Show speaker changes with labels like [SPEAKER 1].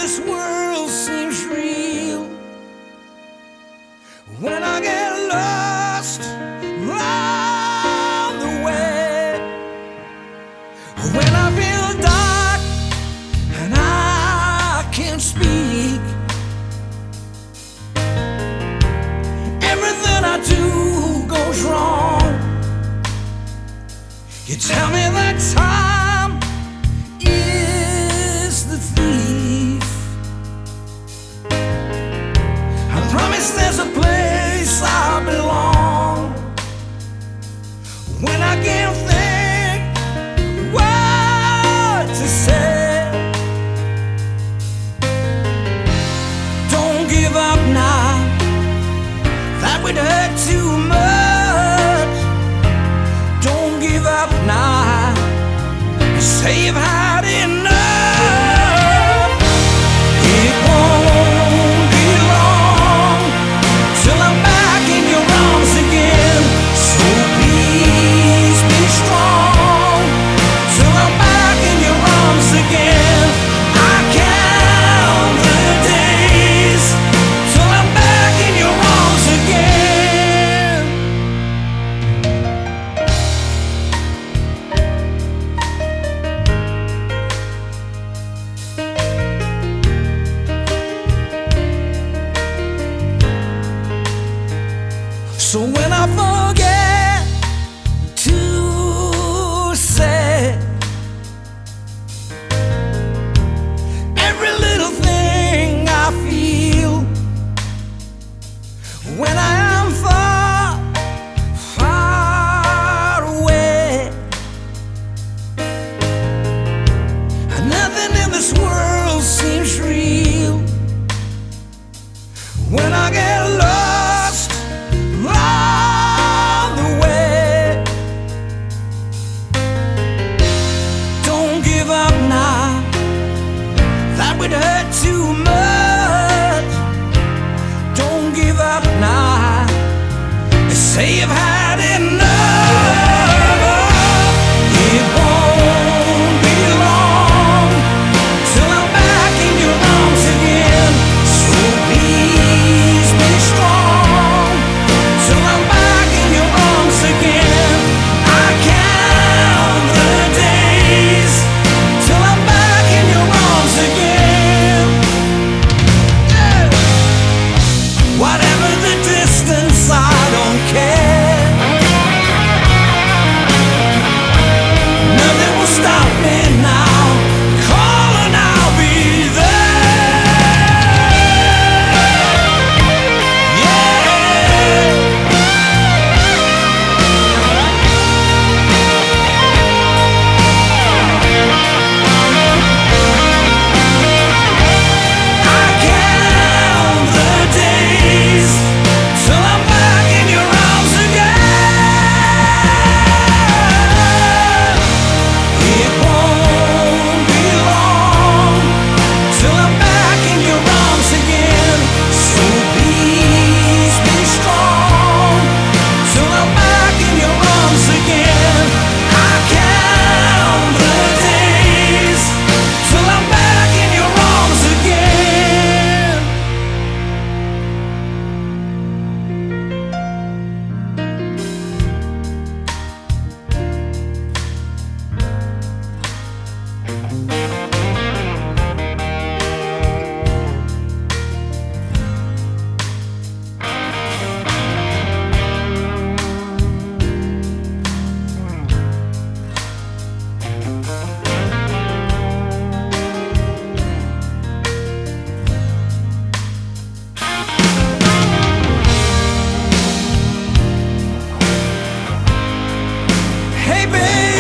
[SPEAKER 1] this world seems real. When I get lost along the way, when I feel dark and I can't speak, everything I do goes wrong. You tell me that time is the thief. I promise there's a place I belong. When I can't think what to say, don't give up now, that would hurt too much. Don't give up now, say you've had enough. It won't be long till I'm back in your arms again. So please be strong till I'm back in your arms again. I count the days till I'm back in your arms again. So when I forget to say every little thing I feel, when I am far, far away, and nothing in this world seems real, when I get lost along the way, don't give up now, that would hurt too much. Don't give up now, say you've had enough. It won't be long till I'm back in your arms again. So please be strong till I'm back in your arms again. I count the days till I'm back in your arms again. Yeah. Whatever the distance, I don't care. Nothing will stop me now. Call and I'll be there. Yeah. I count the days till I'm back in your arms again. It won't be long till I'm back in your arms again. So please be strong till I'm back in your arms again. I count the days till I'm back in your arms again. Hey baby,